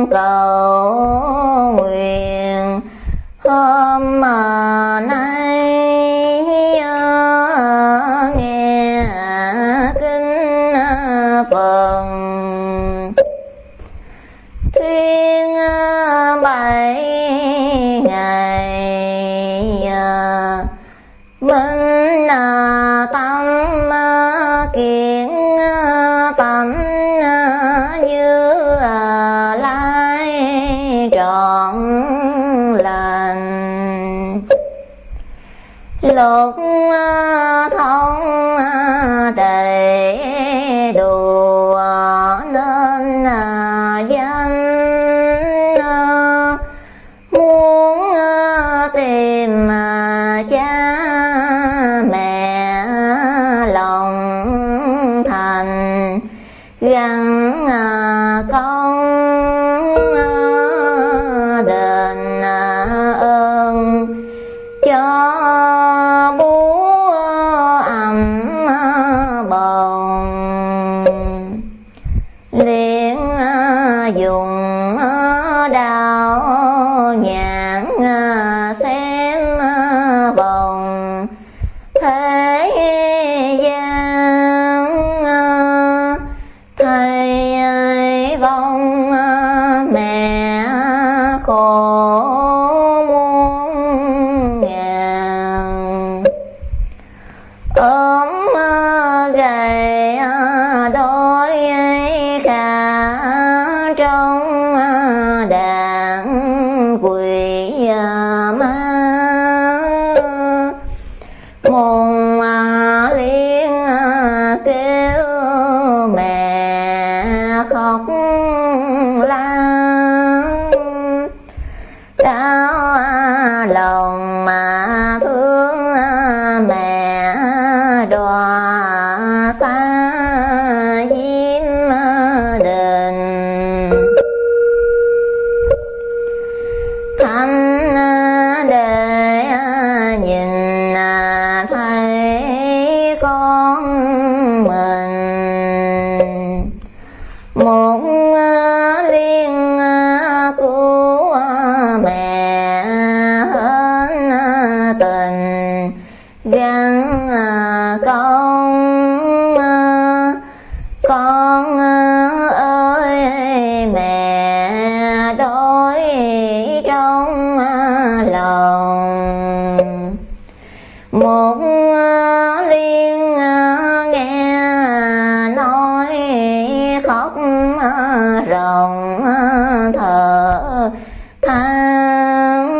cầu nguyện hôm nay nghe kinh Phật thuyên 7 ngày minh tâm kiến tánh như lai trọn lành lục thông đầy đủ nên danh muốn tìm cha mẹ lòng thành gắn công đền ơn cho bố ấm bồng liền dùng đạo nhãn xem bồng thế gian thầy vong mẹ khổ muôn ngàn ốm gầy đôi khả trong đàn quỷ ma mùng liên kêu mẹ khóc lan đau lòng mà thương mẹ đọa xa diêm đền thanh để nhìn thấy con mình một liên cứu mẹ hơn tình gắn công con ơi mẹ đói trong lòng một liên nghe nói khóc ròng thở than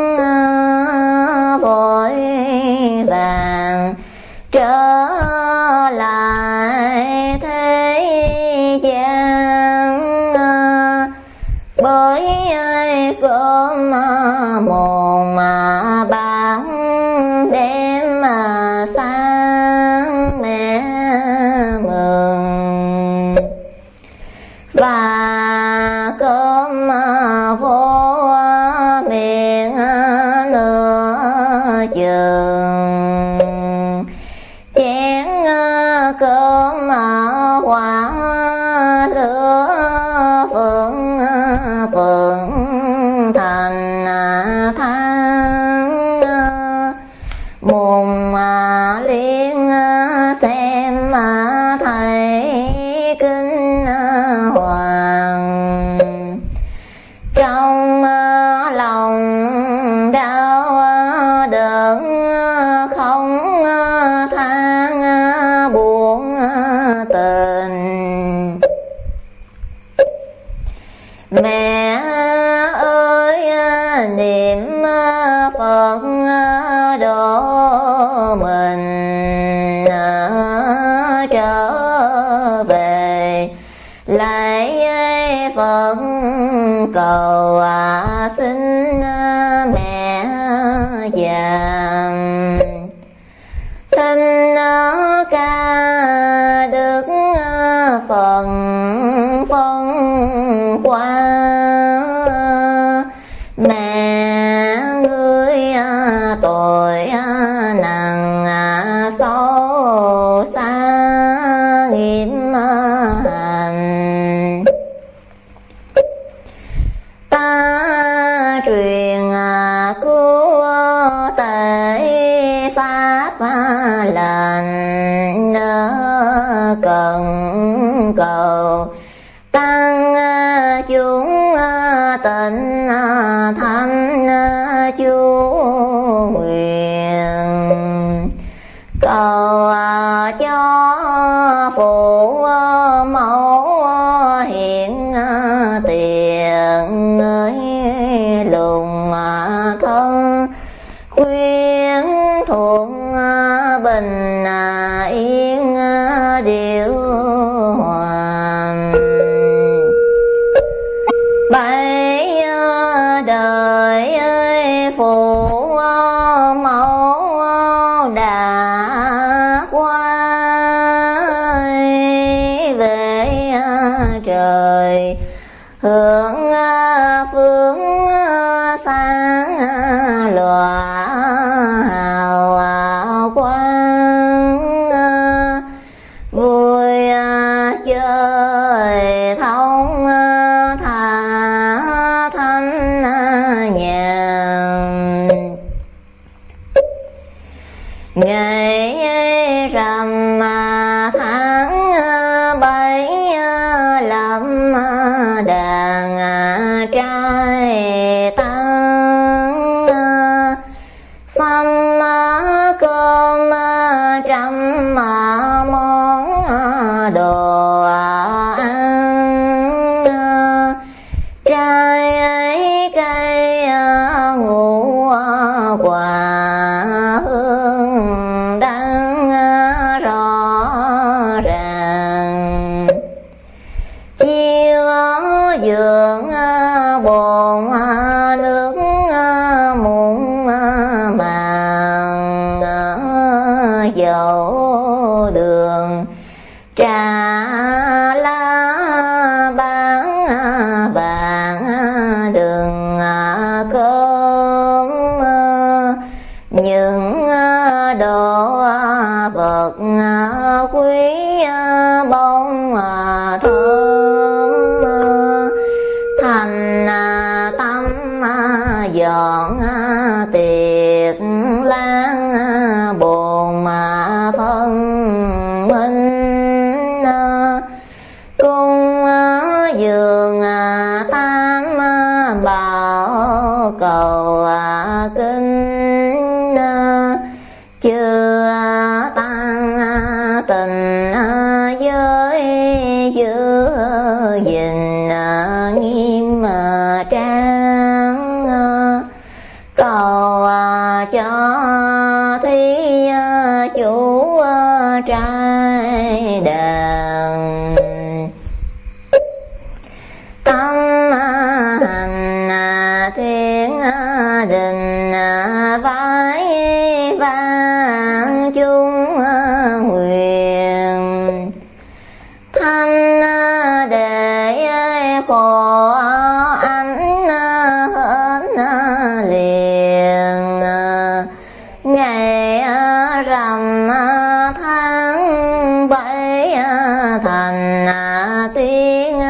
vội vàng trở lại thế gian bởi cơm mồm bán đêm sáng mẹ mừng và cơm vô miệng nửa chừng chén cơm quả lửa phượng phượng thành than mùng liên xem thấy kinh hoàng trong lòng đau đớn không than buồn tình mẹ ơi niệm Phật độ mình trở về lại Phật cầu xin mẹ già xin ca đức phần phân qua mẹ ngươi tội nặng sâu xa nghiêm hành cần cầu, tăng chúng tịnh thanh chú nguyện, cầu cho phụ mẫu hiện tiền lùng thân, khuyên thuận bình yên điều hòa. Bảy đời phụ mẫu đã qua về trời, hưởng phương sáng lòa hào quang, vui chơi thông thả thanh nhàn. Ngày rằm tháng bảy lâm đàn trai tăng, xăm cơm trăm món đồ ăn, trai cây ngũ quả hương đăng rõ ràng. Chiêu giường bồn nước muỗng màng dầu đường, trà lá bán vàng đường cơm, những đồ vật quý bông thơm, thành tâm dọn tiệc lan bồn phân minh, cung dường tam bảo cầu kinh, chưa tăng tình giới giữ gìn nghiêm trang, cầu cho thí chủ trai đàn, tâm hành thiên đình vái vang chung huyền, thanh để khổ ánh hến liền. Ngày rằm tháng bảy thành tiếng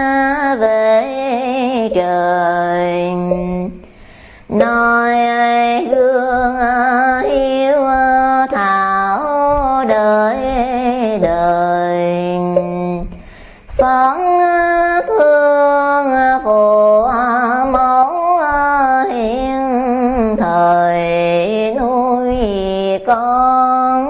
về trời, nói gương hiếu thảo đời đời, xót thương phụ mẫu hiện thời nuôi con,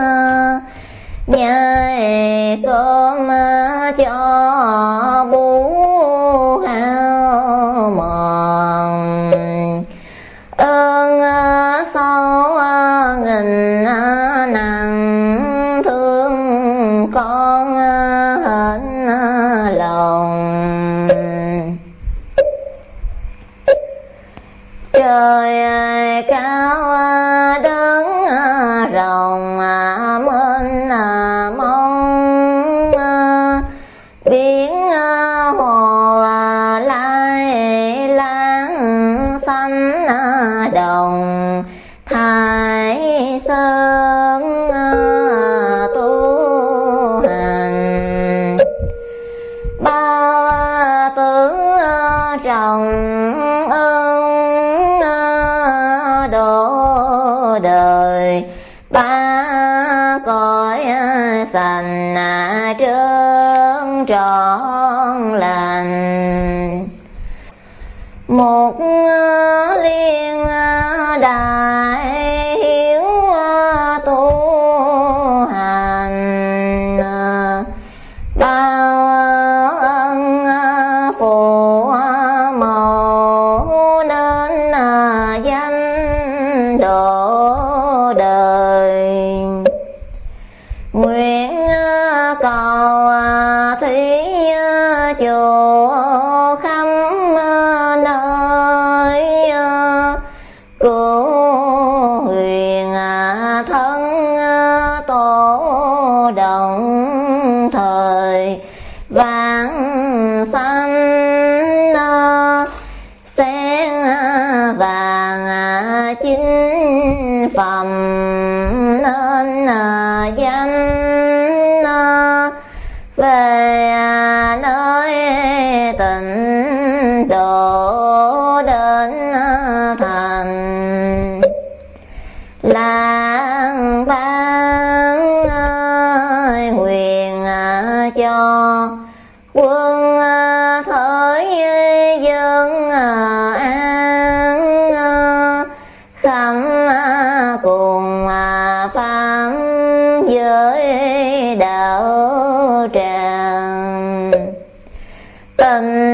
nhai cơm cho bú hao mòn, ơn sâu nghìn nặng thương con hết lòng. Trời cao đứng rộng mênh mông, biển hồ lai lãng xanh đồng, thái sơn tu hành, ba tử rộng ơn độ đời, ba cõi sành trên trọn lành. Một liên đại hiếu tu hành, bao ân phụ mẫu nên danh độ đời. Nguyện cầu thí chủ khắp nơi, cứu huyền thân tổ đồng thời vãng sanh. Sen vàng chính phẩm nên danh, về nơi tịnh độ đến thành. Lang ban huyền cho quân thới dân an, khắp cùng pháp giới đạo tràng. Tình